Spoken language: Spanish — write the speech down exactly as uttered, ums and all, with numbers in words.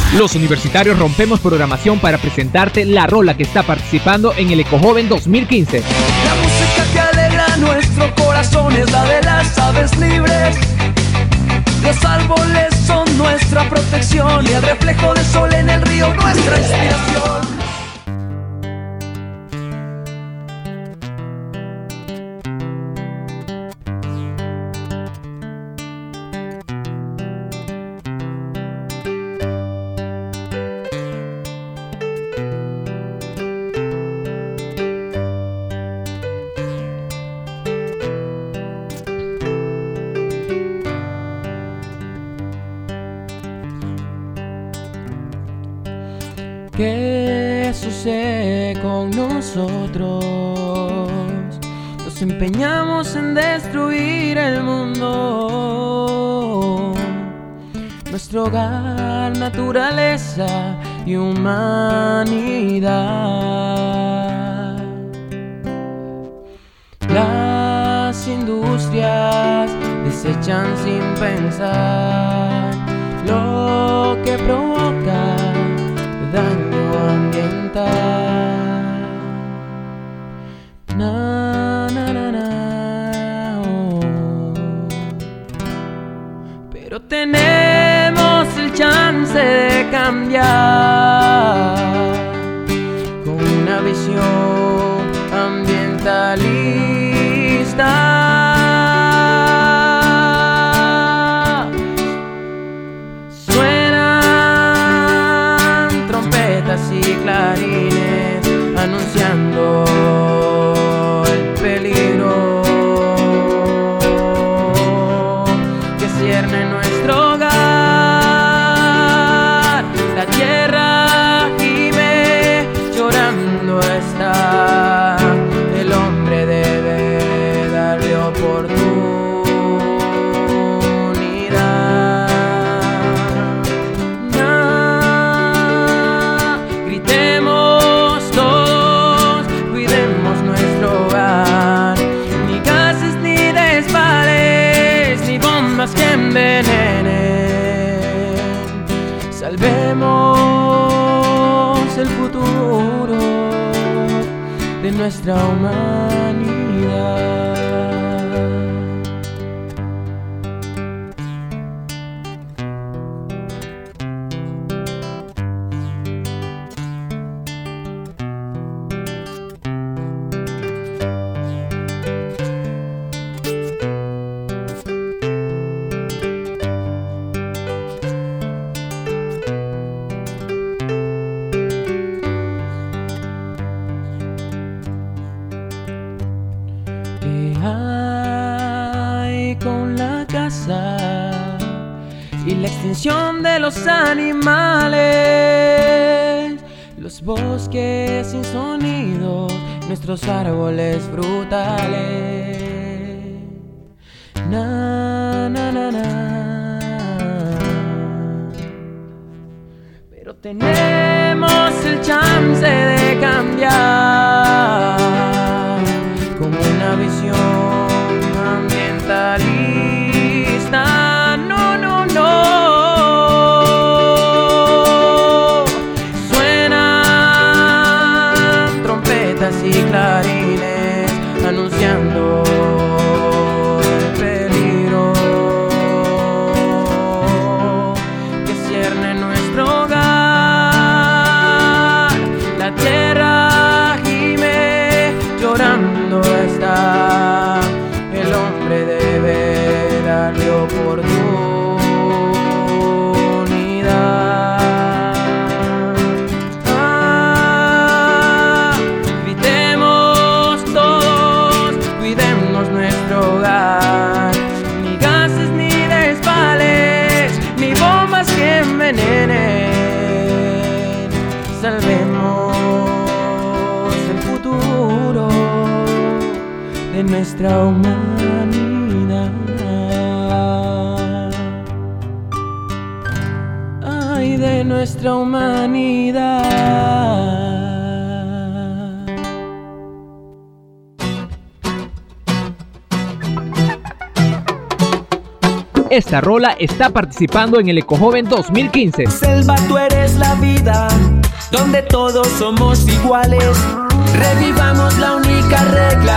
Los universitarios rompemos programación para presentarte la rola que está participando en el Ecojoven dos mil quince. La música que alegra nuestro corazón es la de las aves libres. Los árboles son nuestra protección y el reflejo del sol en el río nuestra inspiración. ¿Qué sucede con nosotros? Nos empeñamos en destruir el mundo, nuestro hogar, naturaleza y humanidad. Las industrias desechan sin pensar lo que provoca daño ambiental. Na, na, na, na, oh. Pero tenemos el chance de cambiar con una visión ambientalista. Y clarines anunciando el peligro que cierne nuestro hogar. La tierra gime, llorando está. El hombre debe darle oportunidad. Que envenenen, salvemos el futuro de nuestra humanidad. Con la caza y la extinción de los animales, los bosques sin sonido, nuestros árboles frutales. Na, na, na, na. Pero tenemos el chance de cambiar con una visión ambientalista. No, no, no. Suenan trompetas y clarines anunciando el peligro que cierne nuestro hogar. La tierra gime, llorando está. El hombre debe darle oportunidad. Ah, gritemos todos, cuidemos nuestro hogar. Ni gases, ni desvales, ni bombas que envenenen. Salvemos el futuro de nuestra humanidad. Ay, de nuestra humanidad. Esta rola está participando en el Ecojoven dos mil quince. Selva, tú eres la vida, donde todos somos iguales. Revivamos la única regla